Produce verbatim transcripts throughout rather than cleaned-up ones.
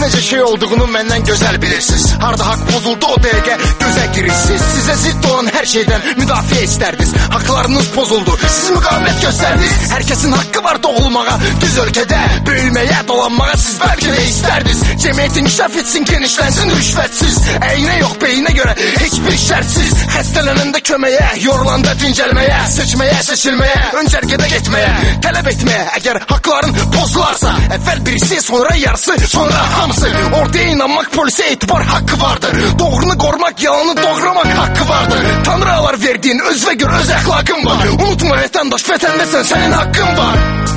necə şey olduğunu məndən gözəl bilirsiniz. Harda haqq pozuldu o dəqiqə gözə girirsiniz. Sizə zidd olan hər şeydən müdafiə istərdiniz. Haqlarınız pozuldu, siz müqavimət göstərdiniz. Hər kəsin haqqı var doğulmağa, düz ölkədə böyüməyə, dolanmağa siz bəlkə də istərdiniz. Cəmiyyət inkişaf etsin, genişlənsin rüşvətsiz. Əyinə yox, beyinə görə heç bir şərtsiz. Xəstələnəndə köməyə, yorulanda dincəlməyə, seçməyə, seçilməyə, öncərgədə getməyə, tələb etməyə. Əgər haqların pozularsa, əvvəl birisi, sonra yarısı, sonra hamısı. Ortaya inanmaq, polisə etibar haqqı vardır. Doğrunu qorumaq, yalanı doğramaq haqqı vardır. Tanrılar verdiyin özünə görə öz əxlaqın var. Unutma vətəndaş, vətəndəsən, sənin haqqın var.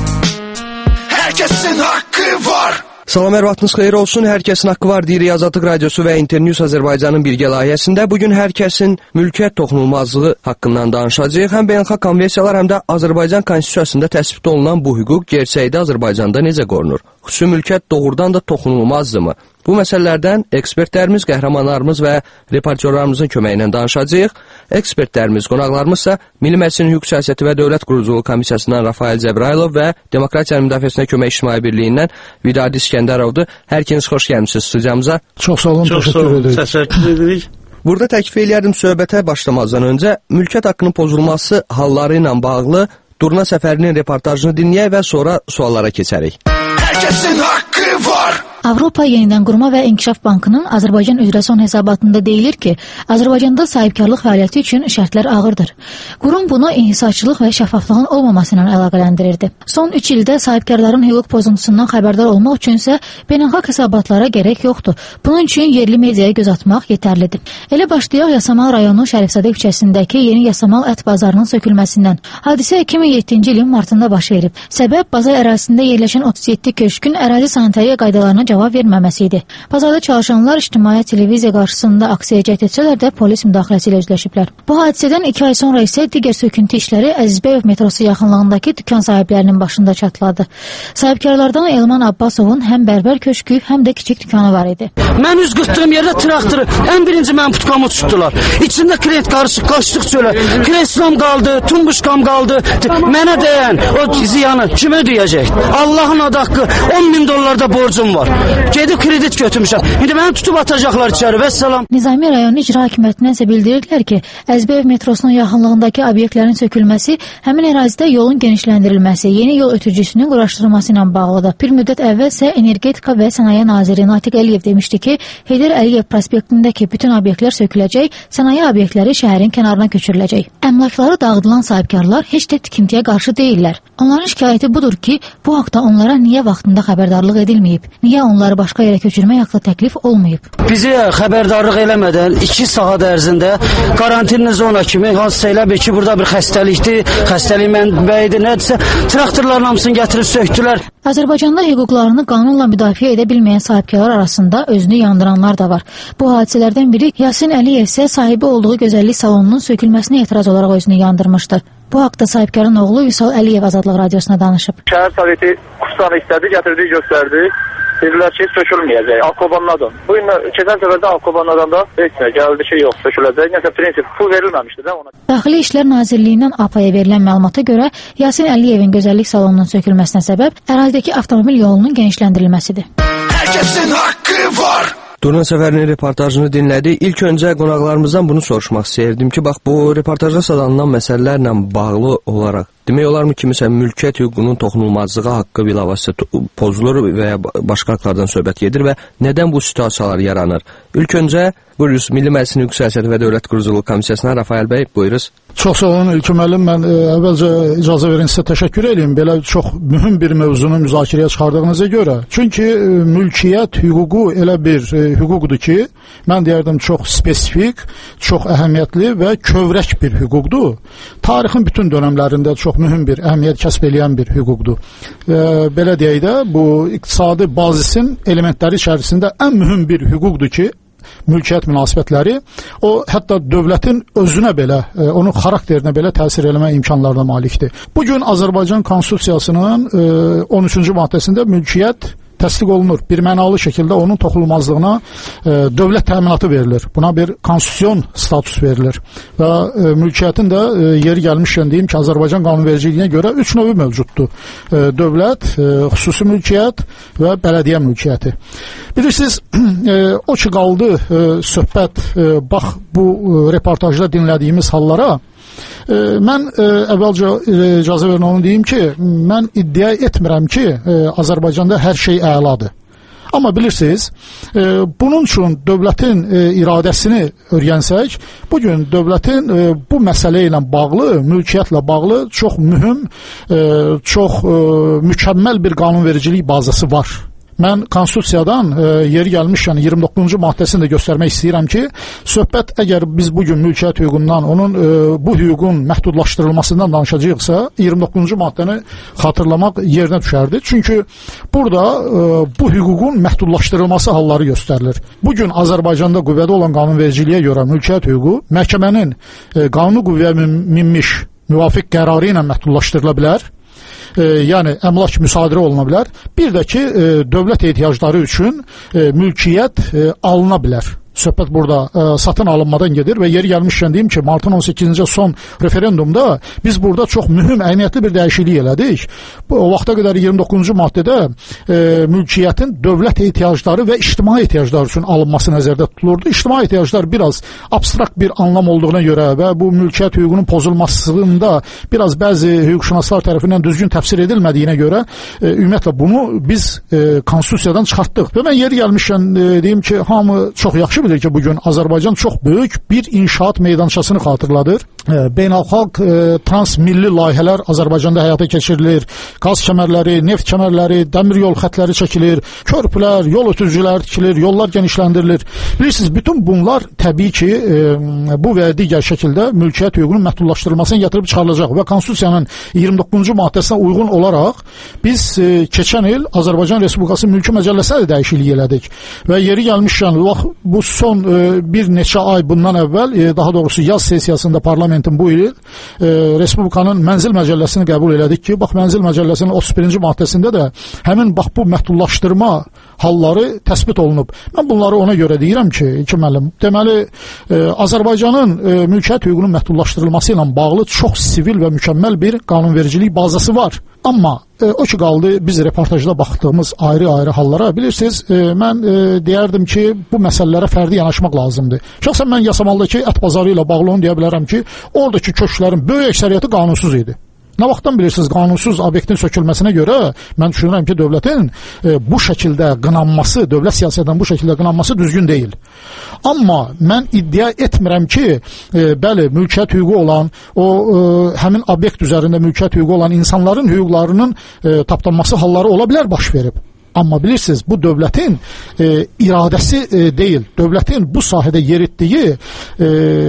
Hər kəsin haqqı var. Salam, hər vaxtınız xeyir olsun. Hər kəsin haqqı var deyir Azadlıq Radiosu və İnternews Azərbaycanın birgə layihəsində. Bugün hər kəsin mülkiyyət toxunulmazlığı haqqından danışacağıq. Həm beynəlxalq konvensiyalar, həm də Azərbaycan Konstitusiyasında təsbit olunan bu hüquq gerçəkdə Azərbaycanda necə qorunur? Xüsusi mülkiyyət doğrudan da toxunulmazdırmı? Bu məsələlərdən ekspertlərimiz, qəhrəmanlarımız və reportyorlarımızın köməyi ilə danışacağıq. Ekspertlərimiz, qonaqlarımızsa Milli Məclisin Hüquq Siyasəti və Dövlət Quruculuğu Komissiyasından Rafael Cəbrayılov və Demokratiyanın Müdafiəsinə Kömək İctimai Birliyindən Vidadi İskəndərovdur. Hər ikiniz xoş gəlmişsiniz studiyamıza. Çox sağ olun, təşəkkür edirik. Təşəkkür edirik. Burada təklif eləyərdim söhbətə başlamazdan öncə mülkiyyət haqqının pozulması halları ilə bağlı Durna Səfərinin reportajını dinləyək və sonra suallara keçərik. Hər kəsin haqqı var. Avropa Yenidən Qurma və İnkişaf Bankının Azərbaycan üzrə son hesabatında deyilir ki, Azərbaycanda sahibkarlıq fəaliyyəti üçün şərtlər ağırdır. Qurum bunu inhisarçılıq və şəffaflığın olmaması ilə əlaqələndirirdi. Son üç ildə sahibkarların hüquq pozuntusundan xəbərdar olmaq üçünsə beynəlxalq hesabatlara gərək yoxdur. Bunun üçün yerli mediaya göz atmaq yetərlidir. Elə başlayaq Yasamal rayonu Şərifzadə küçəsindəki yeni Yasamal ət bazarının sökülməsindən. Hadisə iki min yeddinci ilin martında baş verib. Səbəb bazar ərazisində yerləşən otuz yeddi köşkün ərazi sanitariya qaydalarına cavab verməməsi idi. Bazarda çalışanlar ictimai televiziya qarşısında aksiya cəhd etsələr də polis müdaxiləsi ilə üzləşiblər. Bu hadisədən iki ay sonra isə digər söküntü işləri Əzizbəyov metrosu yaxınlığındakı dükan sahiblərinin başında çatladı. Sahibkarlardan Elman Abbasovun həm bərbər köşkü, həm də kiçik dükanı var idi. Mən üz qıtdığım yerdə traktoru ən birinci mənim putkamı tutdular. İçində krent qarışıq, qaçdıq çölə. Kreslom qaldı, tumbuşkam qaldı. Mənə deyən o ziyanı kim ödəyəcək? Allahın adı haqqı on min dollarda borcum var. Gedib kredit götürmüşəm. İndi məni tutub atacaqlar içəri. Vəssalam. Nizami rayon icra hakimiyyətindən isə bildirirlər ki, Əzizbəyov metrosunun yaxınlığındakı obyektlərin sökülməsi həmin ərazidə yolun genişləndirilməsi, yeni yol ötürücüsünün quraşdırılması ilə bağlıdır. Bir müddət əvvəl isə Energetika və Sənaye Naziri Natiq Əliyev demişdi ki, Heydər Əliyev prospektindəki bütün obyektlər söküləcək, sənaye obyektləri şəhərin kənarına köçürüləcək. Əmlakları dağıdılan sahibkarlar heç də tikintiyə qarşı deyirlər. Onların şikayəti budur ki, bu haqda onlara niyə vaxtında xəbərdarlıq edilməyib? Niyə onları başqa yerə köçürmək haqda təklif olmayıb? Bizi xəbərdarlıq eləmədən iki saat ərzində karantinli zona kimi hansısa elə bir ki, burada bir xəstəlikdir, xəstəlik mənbəyidir, nədirsə, traktorların hamısını gətirib söktülər. Azərbaycanda hüquqlarını qanunla müdafiə edə bilməyən sahibkarlar arasında özünü yandıranlar da var. Bu hadisələrdən biri Yasin Əliyev isə sahibi olduğu gözəllik salonunun sökülməsinə etiraz olaraq özünü yandırmışdır. Bu haqda sahibkarın oğlu Vüsal Əliyev Azadlıq Radiosuna danışıb. Şəhər Soveti kurslarını istədi, gətirdi, göstərdi. Dedilər ki, sökülməyəcək, Alkobanladan. Bu gün keçən səfərdə Alkobanladan da heç nə, gəldi ki, yox, söküləcək. Nəsə prinsip, pul verilməmişdi də ona. Daxili İşlər Nazirliyindən A P A-ya verilən məlumata görə Yasin Əliyevin gözəllik salonunun sökülməsinə səbəb ərazidəki avtomobil yolunun genişləndirilməsidir. Hər kəsin haqqı var. Durna Səfərinin reportajını dinlədik. İlk öncə qonaqlarımızdan bunu soruşmaq istəyirdim ki, bax bu reportajda sadalınan məsələlərlə bağlı olaraq demək olarmı kimisə mülkiyyət hüququnun toxunulmazlığı haqqı bilavasitə pozulur və ya başqa haqlardan söhbət gedir və nədən bu situasiyalar yaranır? İlk öncə buyuruz Milli Məclisin Hüquq Siyasəti və Dövlət Quruculuğu Komissiyasından Rafael bəy, buyuruz. Çox sağ olun İlkin müəllim, mən e, əvvəlcə icazə verin sizə təşəkkür edeyim belə çox mühüm bir mövzunu müzakirəyə çıxardığınıza görə. Çünki e, mülkiyyət hüququ elə bir e, hüquqdur ki, mən deyərdim çox spesifik, çox əhəmiyyətli və kövrək bir hüquqdur. Tarixin bütün dönəmlərində çox mühüm bir əhəmiyyət kəsb edən bir hüquqdur. E, belə deyək də, bu iqtisadi bazisin elementləri içərisində ən mühüm bir hüquqdur ki, mülkiyyət münasibətləri, o hətta dövlətin özünə belə, e, onun xarakterinə belə təsir eləmə imkanlarına malikdir. Bugün Azərbaycan Konstitusiyasının e, on üçüncü maddəsində mülkiyyət təsdiq olunur. Bir mənalı şəkildə onun toxunulmazlığına e, dövlət təminatı verilir. Buna bir konstitusiyon status verilir. Və e, mülkiyyətin də e, yeri gəlmişkən deyim ki, Azərbaycan qanunvericiliyinə görə üç növü mövcuddur. E, dövlət, e, xüsusi mülkiyyət və bələdiyyə mülkiyyəti. Bilirsiniz, e, o ki qaldı e, söhbət, e, bax bu e, reportajda dinlədiyimiz hallara. E, mən e, əvvəlcə e, icazə verin onu deyim ki, mən iddia etmirəm ki, e, Azərbaycanda hər şey əladır. Amma bilirsiniz, e, bunun üçün dövlətin e, iradəsini öyrənsək, bugün dövlətin e, bu məsələ ilə bağlı, mülkiyyətlə bağlı çox mühüm, e, çox e, mükəmməl bir qanunvericilik bazası var. Mən konstitusiyadan e, yeri gəlmişkən iyirmi doqquzuncu maddəsini də göstərmək istəyirəm ki, söhbət əgər biz bugün mülkiyyət hüququndan, onun e, bu hüququn məhdudlaşdırılmasından danışacağıqsa, iyirmi doqquzuncu maddəni xatırlamaq yerinə düşərdi. Çünki burada e, bu hüququn məhdudlaşdırılması halları göstərilir. Bugün Azərbaycanda qüvvədə olan qanunvericiliyə görə mülkiyyət hüququ məhkəmənin e, qanuni qüvvəyə minmiş müvafiq qərarı ilə məhdudlaşdırıla bilər. E, yəni əmlak müsadirə oluna bilər. Bir də ki, e, dövlət ehtiyacları üçün e, mülkiyyət e, alına bilər. Söhbət burada e, satın alınmadan gedir və yeri gəlmişkən deyim ki, martın on səkkizinci son referendumda biz burada çox mühüm, əhəmiyyətli bir dəyişiklik elədik. Bu, o vaxta qədər iyirmi doqquzuncu maddədə e, mülkiyyətin dövlət ehtiyacları və ictimai ehtiyaclar üçün alınması nəzərdə tutulurdu. İctimai ehtiyaclar biraz abstrakt bir anlam olduğuna görə və bu mülkiyyət hüququnun pozulmasında biraz bəzi hüquqşünaslar tərəfindən düzgün təfsir edilmədiyinə görə e, ümumiyyətlə bunu biz e, konstitusiyadan çıxartdıq. Və mən yeri gəlmişkən e, deyim ki, hamı çox yaxşı bilir ki, bugün Azərbaycan çox böyük bir inşaat meydançasını xatırladır. E, beynəlxalq e, transmilli layihələr Azərbaycanda həyata keçirilir. Qaz kəmərləri, neft kəmərləri, dəmir yol xətləri çəkilir, körpülər, yol ötürücülər tikilir, yollar genişləndirilir. Bilirsiniz, bütün bunlar təbii ki, e, bu və digər şəkildə mülkiyyət hüququnun məhdudlaşdırılmasına gətirib çıxarılacaq və konstitusiyanın iyirmi doqquzuncu maddəsinə uyğun olaraq biz e, keçən il Azərbaycan Respublikası Mülki Məcəlləsinə də dəyişiklik elədik. Və yeri gəlmişkən, bu son e, bir neçə ay bundan əvvəl, e, daha doğrusu yaz sessiyasında parlamentin bu il e, Respublikanın Mənzil Məcəlləsini qəbul elədik ki, bax Mənzil Məcəlləsinin otuz birinci maddəsində də həmin bax bu məhdudlaşdırma halları təsbit olunub. Mən bunları ona görə deyirəm ki, iki müəllim, deməli e, Azərbaycanın e, mülkiyyət hüququnun məhdudlaşdırılması ilə bağlı çox sivil və mükəmməl bir qanunvericilik bazası var. Amma e, o ki qaldı biz reportajda baxdığımız ayrı-ayrı hallara, bilirsiniz, e, mən e, deyərdim ki, bu məsələlərə fərdi yanaşmaq lazımdır. Şəxsən mən Yasamaldakı ət bazarı ilə bağlı onu deyə bilərəm ki, oradakı köşklərin böyük əksəriyyəti qanunsuz idi. Nə vaxtdan bilirsiniz, qanunsuz obyektin sökülməsinə görə mən düşünürəm ki, dövlətin e, bu şəkildə qınanması, dövlət siyasətinin bu şəkildə qınanması düzgün deyil. Amma mən iddia etmirəm ki, e, bəli, mülkiyyət hüququ olan, o e, həmin obyekt üzərində mülkiyyət hüququ olan insanların hüquqlarının e, tapdanması halları ola bilər, baş verib. Amma bilirsiniz, bu dövlətin e, iradəsi e, deyil. Dövlətin bu sahədə yeritdiyi e,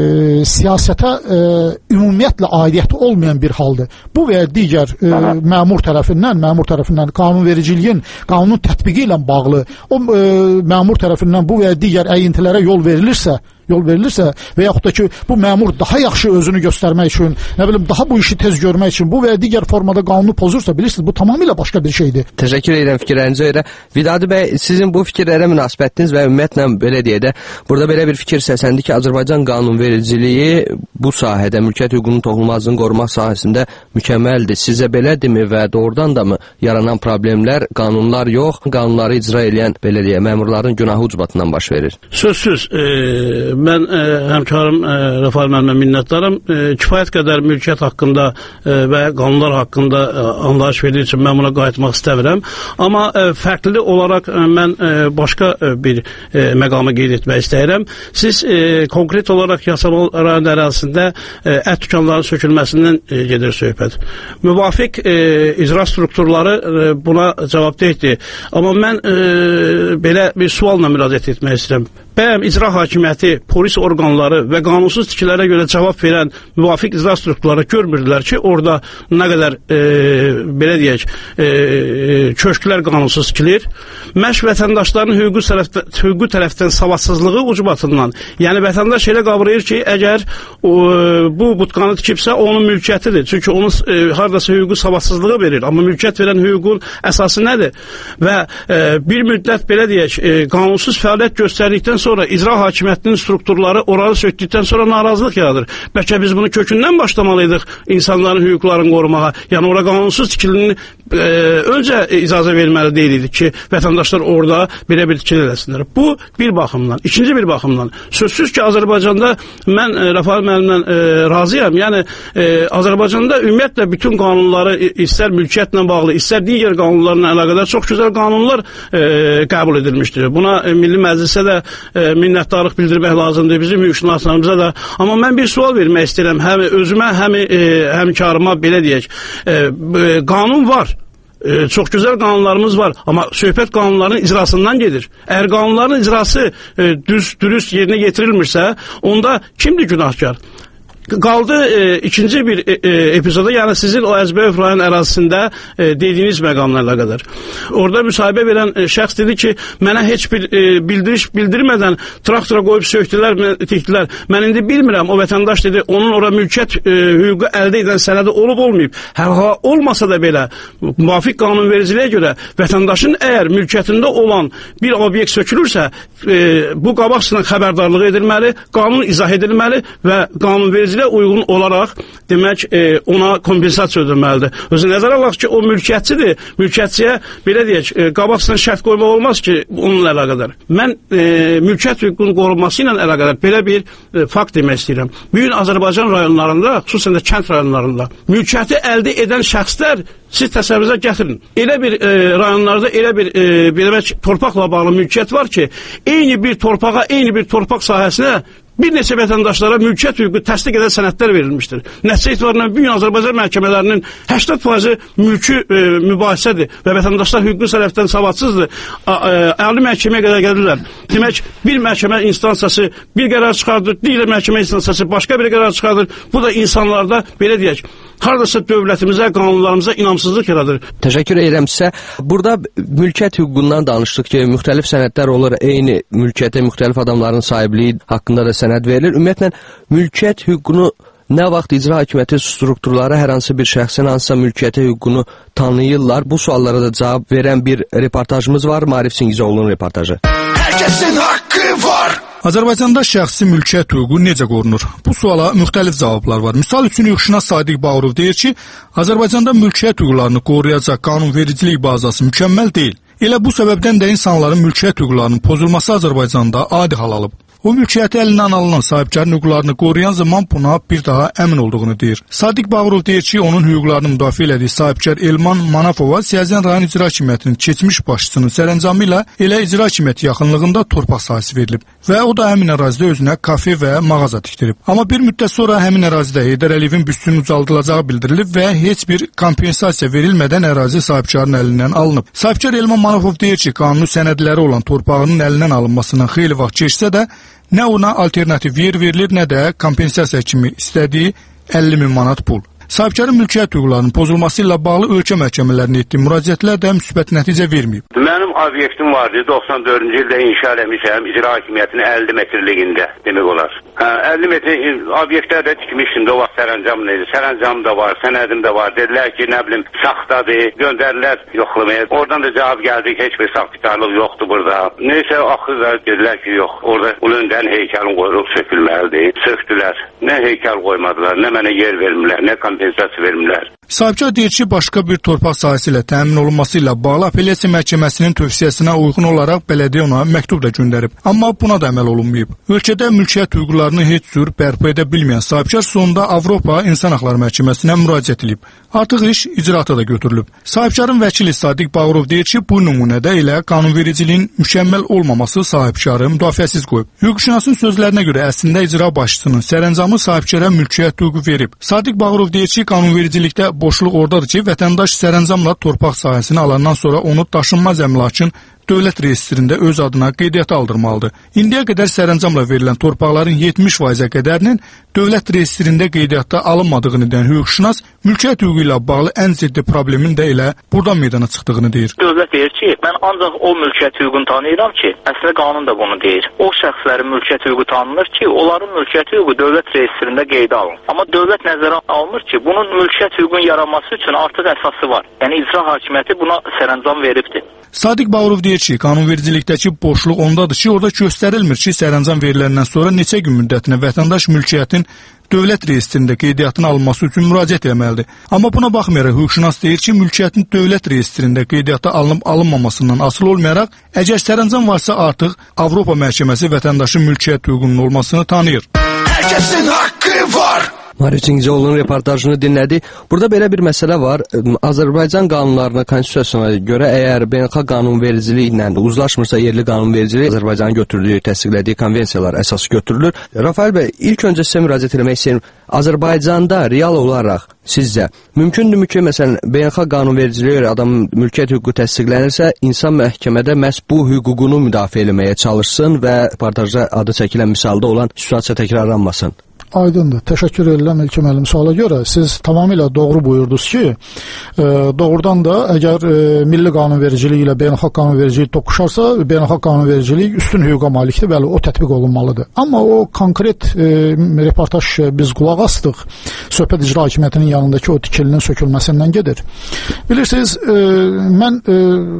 siyasətə e, ümumiyyətlə aidiyyəti olmayan bir haldır. Bu və digər e, məmur tərəfindən, məmur tərəfindən qanunvericiliyin, qanunun tətbiqi ilə bağlı o e, məmur tərəfindən bu və digər əyintilərə yol verilirsə, yol verilirsə və yaxud da ki, bu məmur daha yaxşı özünü göstərmək üçün, nə bilim, daha bu işi tez görmək üçün bu və digər formada qanunu pozursa, bilirsiniz, bu tamamilə başqa bir şeydir. Təşəkkür edirəm fikirlərinizə görə. Vidadi bəy, sizin bu fikirlərə münasibətiniz və ümumiyyətlə belə deyə də, burada belə bir fikir səsləndi ki, Azərbaycan qanunvericiliyi bu sahədə, mülkiyyət hüququnun toxunulmazlığını qorumaq sahəsində mükəmməldir. Sizə belədirmi və doğrudan da mı yaranan problemlər qanunlar yox, qanunları icra edən, belə deyə, məmurların günahı ucbatından baş verir? Sözsüz, e Mən e, həmkarım e, Rəfail müəllimə minnətdaram. E, kifayət qədər mülkiyyət haqqında e, və qanunlar haqqında e, anlayış verdiyi üçün mən buna qayıtmaq istəmirəm. Amma e, fərqli olaraq e, mən e, başqa e, bir e, məqamı qeyd etmək istəyirəm. Siz e, konkret olaraq Yasamal rayon ərazisində e, ət dükanlarının sökülməsindən e, gedir söhbət. Müvafiq e, icra strukturları e, buna cavabdehdir. Amma mən e, belə bir sualla müraciət etmək istəyirəm. bəyəm icra hakimiyyəti, polis orqanları və qanunsuz tikilərə görə cavab verən müvafiq icra strukturları görmürdülər ki, orada nə qədər e, belə deyək, e, köşklər qanunsuz tikilir. Məş vətəndaşların hüquqi tərəfdən, hüquqi tərəfdən savadsızlığı ucbatından. Yəni vətəndaş elə qavrayır ki, əgər o, bu butqanı tikibsə, onun mülkiyyətidir. Çünki onun e, haradasa hüquqi savadsızlığı verir. Amma mülkiyyət verən hüququn əsası nədir? Və e, bir müddət belə deyək, e, qanunsuz fəaliyyət göstərdikdən sonra icra hakimiyyətinin strukturları oranı söktükdən sonra narazılıq yaradır. Bəlkə biz bunu kökündən başlamalıydıq insanların hüquqlarını qorumağa. Yəni ora qanunsuz tikilini e, öncə icazə verməli deyilik ki, vətəndaşlar orada belə bir tikili eləsinlər. Bu bir baxımdan. İkinci bir baxımdan. Sözsüz ki, Azərbaycanda mən e, Rafael müəllimlə e, razıyam. Yəni e, Azərbaycanda ümumiyyətlə bütün qanunları istər mülkiyyətlə bağlı, istər digər qanunlarla əlaqədar çox gözəl qanunlar e, qəbul edilmişdir. Buna e, Milli Məclisə də e, minnətdarlıq bildirmək lazımdır, bizim hüquqşünaslarımıza da. Amma mən bir sual vermək istəyirəm, həm özümə, həm e, həmkarıma belə deyək. E, e, qanun var. E, çox gözəl qanunlarımız var, amma söhbət qanunların icrasından gedir. Əgər qanunların icrası e, düz, dürüst yerinə yetirilmirsə, onda kimdir günahkar? Qaldı e, ikinci bir e, e, epizoda, yəni sizin o Əzbəyov rayon ərazisində e, dediyiniz məqamla əlaqədar. Orada müsahibə verən e, şəxs dedi ki, mənə heç bir e, bildiriş bildirmədən traktora qoyub söktülər, tikdilər. Mən indi bilmirəm, o vətəndaş dedi, onun ora mülkiyyət e, hüququ əldə edən sənədi olub olmayıb. Hər ha olmasa da belə, müvafiq qanunvericiliyə görə vətəndaşın əgər mülkiyyətində olan bir obyekt sökülürsə, e, bu qabaqcadan xəbərdarlıq edilməli, qanun izah edilməli və qanunverici uyğun olaraq demək e, ona kompensasiya ödənməlidir. Özü nəzərə alaq ki, o mülkiyyətçidir. Mülkiyyətçiyə belə deyək, e, qabaqcadan şərt qoymaq olmaz ki, onunla əlaqədar. Mən e, mülkiyyət hüququnun qorunması ilə əlaqədar belə bir e, fakt demək istəyirəm. Bugün Azərbaycan rayonlarında, xüsusən də kənd rayonlarında mülkiyyəti əldə edən şəxslər siz təsəvvürünüzə gətirin. Elə bir e, rayonlarda elə bir e, belə torpaqla bağlı mülkiyyət var ki, eyni bir torpağa, eyni bir torpaq sahəsinə bir neçə vətəndaşlara mülkiyyət hüququ təsdiq edən sənədlər verilmişdir. Nəticə etibarıyla bugün Azərbaycan məhkəmələrinin səksən faizi mülki e, mübahisədir və vətəndaşlar hüquqi tərəfdən savadsızdır. Ali məhkəməyə qədər gəlirlər. Demək, bir məhkəmə instansiyası bir qərar çıxardır, digər məhkəmə instansiyası başqa bir qərar çıxardır. Bu da insanlarda belə deyək, haradasa dövlətimizə, qanunlarımıza inamsızlıq yaradır. Təşəkkür edirəm sizə. Burada mülkiyyət hüququndan danışdıq ki, müxtəlif sənədlər olur, eyni mülkiyyətə müxtəlif adamların sahibliyi haqqında da sənəd verilir. Ümumiyyətlə, mülkiyyət hüququnu nə vaxt icra hakimiyyəti strukturları hər hansı bir şəxsin hansısa mülkiyyəti hüququnu tanıyırlar? Bu suallara da cavab verən bir reportajımız var. Marif Singizoğlu'nun reportajı. Hər kəsin haqqı var. Azərbaycanda şəxsi mülkiyyət hüququ necə qorunur? Bu suala müxtəlif cavablar var. Misal üçün hüquqşünas Sadiq Bağırov deyir ki, Azərbaycanda mülkiyyət hüquqlarını qoruyacaq qanunvericilik bazası mükəmməl deyil. Elə bu səbəbdən də insanların mülkiyyət hüquqlarının pozulması Azərbaycanda adi hal alıb. O mülkiyyəti əlindən alınan sahibkarın hüquqlarını qoruyan zaman buna bir daha əmin olduğunu deyir. Sadiq Bağırov deyir ki, onun hüquqlarını müdafiə elədiyi sahibkar Elman Manafova Siyəzən rayon icra hakimiyyətinin keçmiş başçısının sərəncamı ilə elə icra hakimiyyəti yaxınlığında torpaq sahəsi verilib və o da həmin ərazidə özünə kafe və mağaza tikdirib. Amma bir müddət sonra həmin ərazidə Heydər Əliyevin büstünün ucaldılacağı bildirilib və heç bir kompensasiya verilmədən ərazi sahibkarın əlindən alınıb. Sahibkar Elman Manafov deyir ki, qanuni sənədləri olan torpağının əlindən alınmasından xeyli vaxt keçsə də nə ona alternativ yer verilir, nə də kompensasiya kimi istədiyi əlli min manat pul. Sahibkarın mülkiyyət hüquqlarının pozulması ilə bağlı ölkə məhkəmələrinin etdiyi müraciətlər də müsbət nəticə verməyib. Mənim obyektim vardı, doxsan dördüncü ildə inşa eləmişəm icra hakimiyyətinin əlli metrliyində demək olar. Hə, əlli metr obyektlər də tikmişdim, o vaxt sərəncam neydi? Sərəncam da var, sənədim də var. Dedilər ki, nə bilim, saxtadır, göndərilər yoxlamaya. Oradan da cavab gəldi ki, heç bir saxtakarlıq yoxdur burada. Neysə, axırda dedilər ki, yox, orada Ulundənin heykəlin qoyulub sökülməlidir. Söktülər. Nə heykəl qoymadılar, nə mənə yer vermirlər, nə kompensasiya vermirlər. Sahibkar deyir ki, başqa bir torpaq sahəsi ilə təmin olunması ilə bağlı apellyasiya məhkəməsinin tövsiyəsinə uyğun olaraq bələdiyyə ona məktub da göndərib. Amma buna da əməl olunmayıb. Ölkədə mülkiyyət hüquqlarını heç cür bərpa edə bilməyən sahibkar sonunda Avropa İnsan Haqları Məhkəməsinə müraciət edib. Artıq iş icraata da götürülüb. Sahibkarın vəkili Sadiq Bağırov deyir ki, bu nümunədə elə qanunvericiliyin mükəmməl olmaması sahibkarı müdafiəsiz qoyub. Hüquqşünasın sözlərinə görə əslində icra başçısının sərəncamı sahibkara mülkiyyət hüququ verib. Sadiq Bağırov deyir ki, qanunvericilikdə boşluq oradadır ki, vətəndaş sərəncamla torpaq sahəsini alandan sonra onu daşınmaz əmlakın dövlət reyestrində öz adına qeydiyyata aldırmalıdır. İndiyə qədər sərəncamla verilən torpaqların yetmiş faizə qədərinin dövlət reyestrində qeydiyyata alınmadığını deyən hüquqşünas mülkiyyət hüququ ilə bağlı ən ciddi problemin də elə buradan meydana çıxdığını deyir. Dövlət deyir ki, mən ancaq o mülkiyyət hüququnu tanıyıram ki, əslində qanun da bunu deyir. O şəxslərin mülkiyyət hüququ tanınır ki, onların mülkiyyət hüququ dövlət reyestrində qeydə alın. Amma dövlət nəzərə almır ki, bunun mülkiyyət hüququnun yaranması üçün artıq əsası var. Yəni icra hakimiyyəti buna sərəncam veribdir. Sadiq Bağırov deyir ki, qanunvericilikdəki boşluq ondadır ki, orada göstərilmir ki, sərəncam veriləndən sonra neçə gün müddətinə vətəndaş mülkiyyətin dövlət reyestrində qeydiyyatına alınması üçün müraciət etməlidir. Amma buna baxmayaraq hüquqşünas deyir ki, mülkiyyətin dövlət reyestrində qeydiyyata alınıb alınmamasından asılı olmayaraq, əgər sərəncam varsa artıq Avropa məhkəməsi vətəndaşın mülkiyyət hüququnun olmasını tanıyır. Hər kəsin haqqı var. Marius Çingizioğlu'nun reportajını dinlədi. Burada belə bir məsələ var. Azərbaycan qanunlarına, konstitusiyasına görə əgər beynəlxalq qanunvericiliyi ilə uzlaşmırsa, yerli qanunvericiliyi Azərbaycanın götürdüyü, təsdiqlədiyi konvensiyalar əsası götürülür. Rafael bəy, ilk öncə sizə müraciət etmək istəyirəm. Azərbaycanda real olaraq sizcə mümkündürmü ki, məsələn, beynəlxalq qanunvericiliyə görə adamın mülkiyyət hüququ təsdiqlənirsə, insan məhkəmədə məhz bu hüququnu müdafiə etməyə çalışsın və reportajda adı çəkilən misalda olan situasiya təkrarlanmasın? Aydındır. Təşəkkür edirəm İlkin müəllim suala görə. Siz tamamilə doğru buyurdunuz ki, e, doğrudan da əgər e, milli qanunvericilik ilə beynəlxalq qanunvericilik toqquşarsa, beynəlxalq qanunvericilik üstün hüquqa malikdir, bəli, o tətbiq olunmalıdır. Amma o konkret e, reportaj biz qulaq astıq, söhbət icra hakimiyyətinin yanındakı o tikilinin sökülməsindən gedir. Bilirsiniz, e, mən e,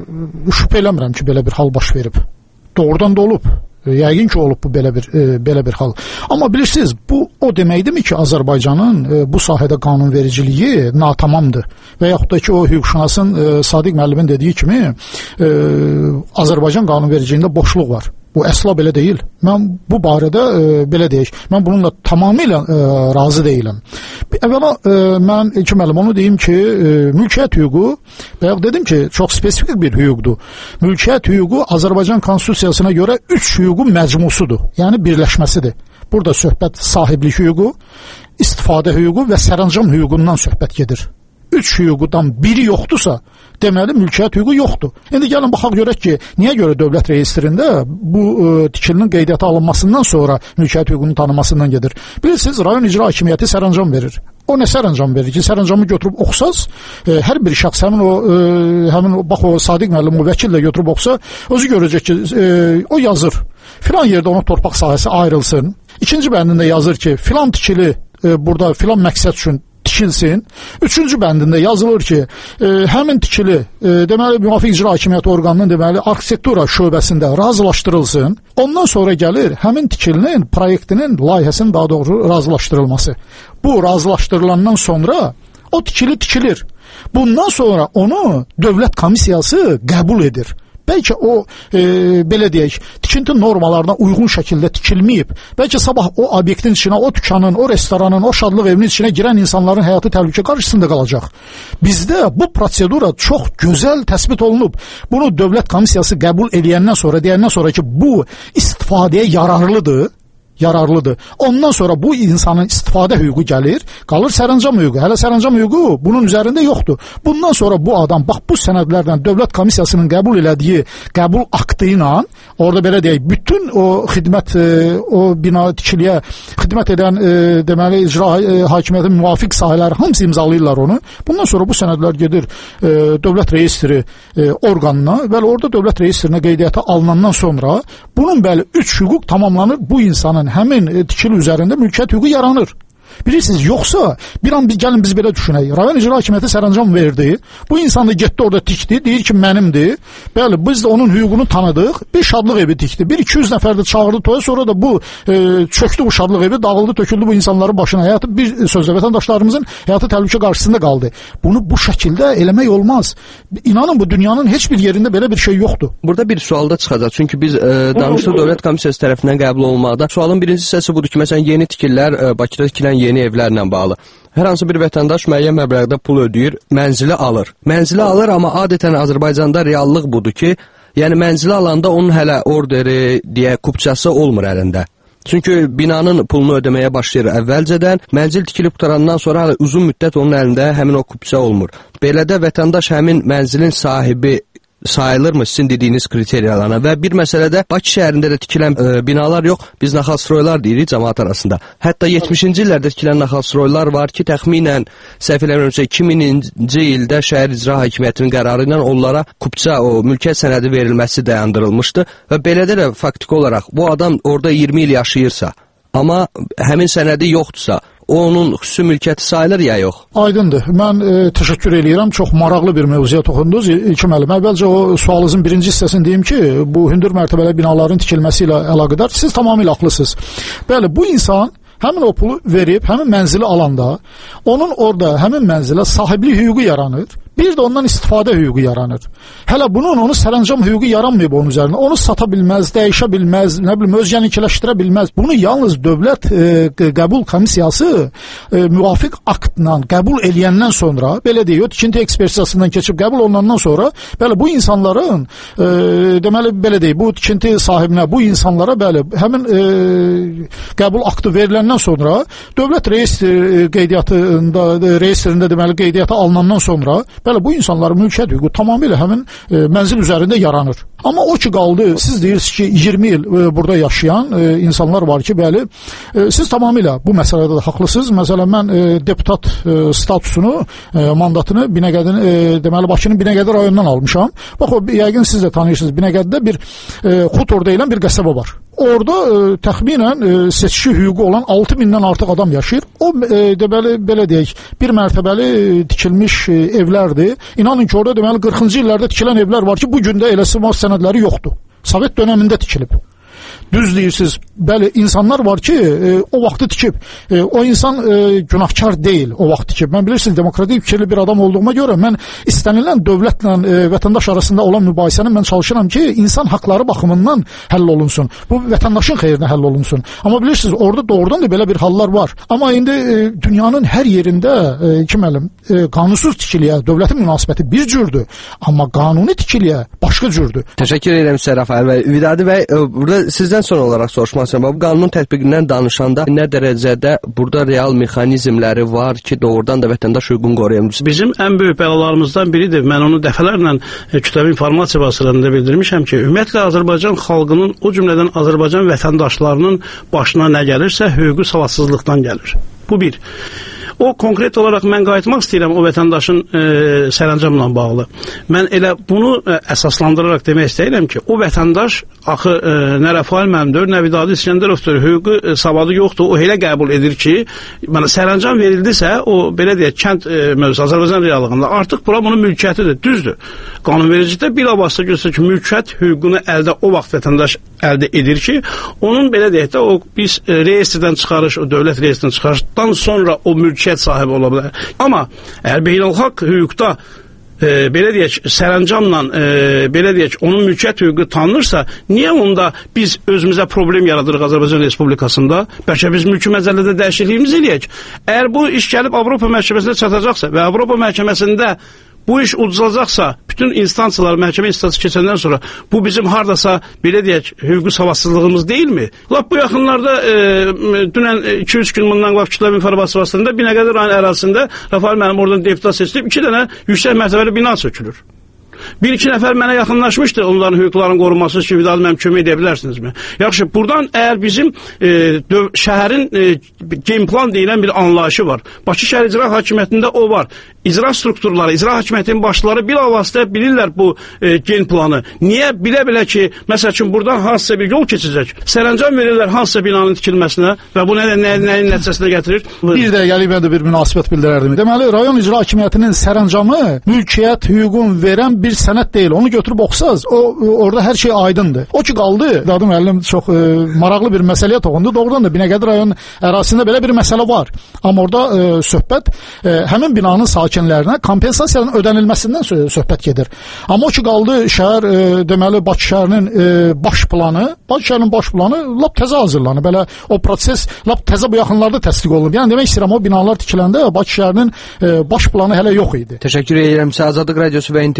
şübhə eləmirəm ki, belə bir hal baş verib. Doğrudan da olub. Yəqin ki, olub bu belə bir e, belə bir hal. Amma bilirsiniz, bu o deməkdirmi ki, Azərbaycanın e, bu sahədə qanunvericiliyi natamamdır və yaxud da ki, o hüquqşünasın e, Sadiq müəllimin dediyi kimi e, Azərbaycan qanunvericiliyində boşluq var. Bu əsla belə deyil. Mən bu barədə e, belə deyək, mən bununla tamamilə e, razı deyiləm. Əvvəla e, mən İlkin müəllim onu deyim ki, e, mülkiyyət hüququ, bayaq dedim ki, çox spesifik bir hüquqdur. Mülkiyyət hüququ Azərbaycan konstitusiyasına görə üç hüququn məcmusudur, yəni birləşməsidir. Burada söhbət sahiblik hüququ, istifadə hüququ və sərəncam hüququndan söhbət gedir. Üç hüquqdan biri yoxdursa, deməli mülkiyyət hüququ yoxdur. İndi gəlin baxaq görək ki, niyə görə dövlət reyestrində bu e, tikilinin qeydiyyata alınmasından sonra mülkiyyət hüququnun tanınmasından gedir. Bilirsiniz, rayon icra hakimiyyəti sərəncam verir. O nə sərəncam verir ki, sərəncamı götürüb oxusaz, e, hər bir şəxs həmin o e, həmin o bax o Sadiq müəllim o vəkillə götürüb oxusa, özü görəcək ki, e, o yazır. Filan yerdə ona torpaq sahəsi ayrılsın. İkinci bəndində yazır ki, filan tikili e, burada filan məqsəd üçün tikilsin. Üçüncü bəndində yazılır ki, e, həmin tikili e, deməli müvafiq icra hakimiyyəti orqanının deməli arxitektura şöbəsində razılaşdırılsın. Ondan sonra gəlir həmin tikilinin proyektinin layihəsinin daha doğru razılaşdırılması. Bu razılaşdırılandan sonra o tikili tikilir. Bundan sonra onu dövlət komissiyası qəbul edir. Bəlkə o, e, belə deyək, tikinti normalarına uyğun şəkildə tikilməyib. Bəlkə sabah o obyektin içinə, o dükanın, o restoranın, o şadlıq evinin içinə girən insanların həyatı təhlükə qarşısında qalacaq. Bizdə bu prosedura çox gözəl təsbit olunub. Bunu dövlət komissiyası qəbul edəndən sonra, deyəndən sonra ki, bu istifadəyə yararlıdır. yararlıdır. Ondan sonra bu insanın istifadə hüququ gəlir, qalır sərəncam hüququ. Hələ sərəncam hüququ bunun üzərində yoxdur. Bundan sonra bu adam bax bu sənədlərdən dövlət komissiyasının qəbul elədiyi qəbul aktı ilə orada belə deyək, bütün o xidmət o bina tikiliyə xidmət edən e, deməli icra e, hakimiyyətin müvafiq sahələri hamısı imzalayırlar onu. Bundan sonra bu sənədlər gedir e, dövlət reyestri e, orqanına və orada dövlət reyestrinə qeydiyyata alınandan sonra bunun bəli üç hüquq tamamlanır. Bu insanın həmin tikili üzərində mülkiyyət hüququ yaranır. Bilirsiniz, yoxsa bir an bir gəlin biz belə düşünək. Rayon icra hakimiyyəti sərəncam verdi. Bu insan da getdi orada tikdi, deyir ki, mənimdir. Bəli, biz də onun hüququnu tanıdıq. Bir şadlıq evi tikdi. Bir iki yüz nəfər də çağırdı toya, sonra da bu e, çöktü bu şadlıq evi, dağıldı, töküldü bu insanların başına. Həyatı bir sözlə vətəndaşlarımızın həyatı təhlükə qarşısında qaldı. Bunu bu şəkildə eləmək olmaz. İnanın, bu dünyanın heç bir yerində belə bir şey yoxdur. Burada bir sualda çıxacaq. Çünki biz e, danışıq dövlət komissiyası tərəfindən qəbul olunmaqda. Sualın birinci hissəsi budur ki, məsələn, yeni tikillər, e, Bakıda tikilən yeni evlərlə bağlı. Hər hansı bir vətəndaş müəyyən məbləğdə pul ödəyir, mənzili alır. Mənzili alır, amma adətən Azərbaycanda reallıq budur ki, yəni mənzili alanda onun hələ orderi, deyə, kupçası olmur əlində. Çünki binanın pulunu ödəməyə başlayır əvvəlcədən, mənzil tikilib qutarandan sonra hələ uzun müddət onun əlində həmin o kupçə olmur. Belədə vətəndaş həmin mənzilin sahibi sayılırmı sizin dediyiniz kriteriyalarına və bir məsələdə Bakı şəhərində də tikilən e, binalar yox, biz naxalstroylar deyirik cəmaət arasında. Hətta yetmişinci illərdə tikilən naxalstroylar var ki, təxminən səhv eləmirəmsə iki minci ildə şəhər icra hakimiyyətinin qərarı ilə onlara kupça o mülkiyyət sənədi verilməsi dayandırılmışdı və belədə də faktiki olaraq bu adam orada iyirmi il yaşayırsa, amma həmin sənədi yoxdursa, o onun xüsusi mülkiyyəti sayılır ya yox? Aydındır. Mən e, təşəkkür edirəm. Çox maraqlı bir mövzuya toxundunuz. İlkin müəllim, əvvəlcə o sualınızın birinci hissəsini deyim ki, bu hündür mərtəbəli binaların tikilməsi ilə əlaqədar siz tamamilə haqlısınız. Bəli, bu insan həmin o pulu verib, həmin mənzili alanda, onun orada həmin mənzilə sahiblik hüququ yaranır. Bir də ondan istifadə hüququ yaranır. Hələ bunun onu sərəncam hüququ yaranmayıb onun üzərində. Onu sata bilməz, dəyişə bilməz, nə bilim, özgənikiləşdirə bilməz. Bunu yalnız dövlət e, qəbul komissiyası e, müvafiq aktla qəbul eləyəndən sonra, belə deyək, tikinti ekspertizasından keçib qəbul olunandan sonra, bəli, bu insanların e, deməli, belə deyək, bu tikinti sahibinə, bu insanlara, bəli, həmin e, qəbul aktı veriləndən sonra, dövlət reyestr qeydiyyatında, reyestrində deməli, qeydiyyata alınandan sonra, bəli, bu insanların mülkiyyət hüququ tamamilə həmin e, mənzil üzərində yaranır. Amma o ki qaldı, siz deyirsiniz ki, iyirmi il e, burada yaşayan e, insanlar var ki, bəli, e, siz tamamilə bu məsələdə də haqlısınız. Məsələn, mən e, deputat e, statusunu, e, mandatını Binəqədin, e, deməli, Bakının Binəqədi rayonundan almışam. Bax, o, yəqin siz də tanıyırsınız, Binəqədidə bir e, Xutor deyilən bir qəsəbə var. Orada e, təxminən e, seçki hüququ olan altı mindən artıq adam yaşayır. O, e, deməli, belə deyək, bir mərtəbəli e, tikilmiş e, evlərdir. İnanın ki, orada deməli qırxıncı illərdə tikilən evlər var ki, bu gün də eləsi var sənədləri yoxdur. Sovet dönəmində tikilib. Düz deyirsiniz. Bəli, insanlar var ki, e, o vaxtı tikib. E, o insan e, günahkar deyil o vaxt tikib. Mən bilirsiniz, demokratik fikirli bir adam olduğuma görə mən istənilən dövlətlə e, vətəndaş arasında olan mübahisəni mən çalışıram ki, insan haqları baxımından həll olunsun. Bu vətəndaşın xeyrinə həll olunsun. Amma bilirsiniz, orada doğrudan da belə bir hallar var. Amma indi e, dünyanın hər yerində e, ki müəllim, e, qanunsuz tikiliyə dövlətin münasibəti bir cürdür, amma qanuni tikiliyə başqa cürdür. Təşəkkür edirəm sizə Rafael bəy. Vidadi bəy, e, burada sizdən son olaraq soruşmaq istəyirəm. Bu qanun tətbiqindən danışanda nə dərəcədə burada real mexanizmləri var ki, doğrudan da vətəndaş hüququnu qoruya bilsin? Bizim ən böyük bəlalarımızdan biridir. Mən onu dəfələrlə e, kütləvi informasiya vasitələrində bildirmişəm ki, ümumiyyətlə Azərbaycan xalqının, o cümlədən Azərbaycan vətəndaşlarının başına nə gəlirsə, hüquqi savadsızlıqdan gəlir. Bu bir. O konkret olaraq mən qayıtmaq istəyirəm o vətəndaşın e, sərəncamla bağlı. Mən elə bunu e, əsaslandıraraq demək istəyirəm ki, o vətəndaş axı e, nə Rafael müəllimdir, nə Vidadi İskəndərovdur, hüquqi e, savadı yoxdur. O elə qəbul edir ki, mənə sərəncam verildisə, o belə deyək, kənd e, mövzusu Azərbaycan reallığında artıq bura bunun mülkiyyətidir, düzdür. Qanunvericilikdə bilavasitə göstərir ki, mülkiyyət hüququnu əldə o vaxt vətəndaş əldə edir ki, onun belə deyək də o biz e, reyestrdən çıxarış, o dövlət reyestrindən çıxarışdan sonra o mülkiyyət sahibi ola bilər. Amma əgər beynəlxalq hüquqda e, belə deyək, sərəncamla e, belə deyək, onun mülkiyyət hüququ tanınırsa, niyə onda biz özümüzə problem yaradırıq Azərbaycan Respublikasında? Bəlkə biz mülki məcəllədə dəyişikliyimizi eləyək. Əgər bu iş gəlib Avropa məhkəməsinə çatacaqsa və Avropa məhkəməsində bu iş udulacaqsa, bütün instansiyalar, məhkəmə instansiyası keçəndən sonra bu bizim hardasa, belə deyək, hüquqi savadsızlığımız deyilmi? Lap bu yaxınlarda e, dünən iki üç gün bundan qabaq kütləvi informasiya vasitəsində Binəqədi rayon ərazisində Rafael müəllim oradan deputat seçilib, iki dənə yüksək mərtəbəli bina sökülür. Bir iki nəfər mənə yaxınlaşmışdı onların hüquqlarının qorunması ki, Vidadi mənim kömək edə bilərsinizmi? Yaxşı, buradan əgər bizim e, döv, şəhərin e, game plan deyilən bir anlayışı var. Bakı şəhər icra hakimiyyətində o var. İcra strukturları, icra hakimiyyətinin başları bilavasitə bilirlər bu e, gen planı. Niyə? Bilə-bilə ki, məsəl üçün buradan hansısa bir yol keçəcək. Sərəncam verirlər hansısa binanın tikilməsinə və bu nəyin nə, nə, nəticəsinə gətirir? Bir də gəlib mən də bir münasibət bildirərdim. Deməli, rayon icra hakimiyyətinin sərəncamı mülkiyyət hüququnu verən bir sənəd deyil. Onu götürüb oxusaz, o orada hər şey aydındır. O ki qaldı, Dadı müəllim çox e, maraqlı bir məsələyə toxundu. Doğrudan da Binəqədi rayon ərazisində belə bir məsələ var. Amma orada e, söhbət e, həmin binanın sakinlərinə kompensasiyanın ödənilməsindən söhbət gedir. Amma o ki qaldı şəhər e, deməli Bakı şəhərinin e, baş planı, Bakı şəhərinin baş planı lap təzə hazırlanıb. Belə o proses lap təzə bu yaxınlarda təsdiq olunub. Yəni demək istəyirəm, o binalar tikiləndə Bakı şəhərinin e, baş planı hələ yox idi. Təşəkkür edirəm. Azadlıq Radiosu və İnternews Azərbaycan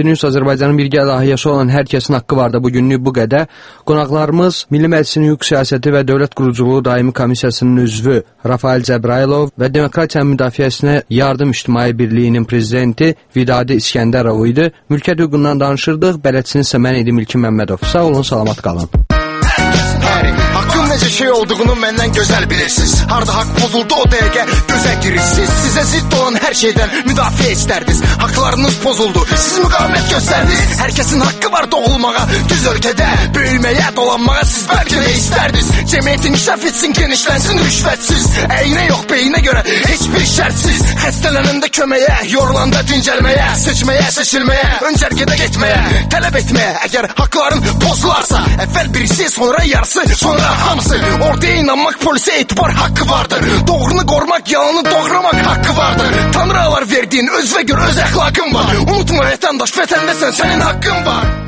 Azərbaycanın birgə layihəsi olan Hər kəsin haqqı var da bugünlük bu qədər. Qonaqlarımız Milli Məclisin hüquq siyasəti və dövlət quruculuğu daimi komissiyasının üzvü Rafael Cəbrayılov və Demokratiya Müdafiəsinə Yardım İctimai Birliyinin prezidenti Vidadi İskəndərov idi. Mülkiyyət hüququndan danışırdıq. Bələdçiniz isə mən idim İlkin Məmmədov. Sağ olun, salamat qalın. Hakkın necə şey olduğunu məndən gözəl bilirsiniz. Harda haqq pozuldu o dəqiqə gözə girirsiniz. Sizə zidd olan hər şeydən müdafiə istərdiniz. Haqlarınız pozuldu, siz müqavimət göstərdiniz. Hər kəsin haqqı var doğulmağa, düz ölkədə böyüməyə, dolanmağa siz bəlkə də istərdiniz. Cəmiyyət inkişaf etsin, genişlənsin rüşvətsiz. Əyinə yox, beyinə görə heç bir şərtsiz. Xəstələnəndə köməyə, yorulanda dincəlməyə, seçməyə, seçilməyə, öncərgədə getməyə, tələb etməyə. Əgər haqların pozularsa, əvvəl birisi, sonra yarısı, sonra hamısı. Ortaya inanmaq, polisə etibar haqqı vardır. Doğrunu qorumaq, yalanı doğramaq haqqı vardır. Tanrı alar verdiyin özünə görə öz əxlaqın var. Unutma vətəndaş, vətəndəsən, sənin haqqın var.